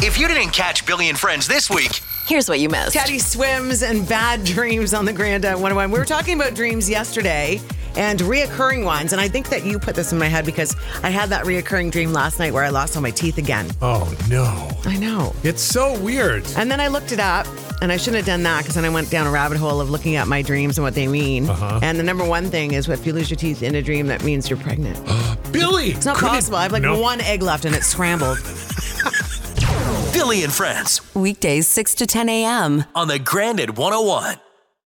If you didn't catch Billy and Friends this week, here's what you missed. Teddy Swims and bad dreams on the Grand 101. We were talking about dreams yesterday and reoccurring ones. And I think that you put this in my head because I had that reoccurring dream last night where I lost all my teeth again. Oh, no. I know. It's so weird. And then I looked it up, and I shouldn't have done that because then I went down a rabbit hole of looking at my dreams and what they mean. And the number one thing is if you lose your teeth in a dream, that means you're pregnant. Billy! It's not possible. I have one egg left and it's scrambled. Billy and Friends. Weekdays 6 to 10 a.m. on the Grand 101.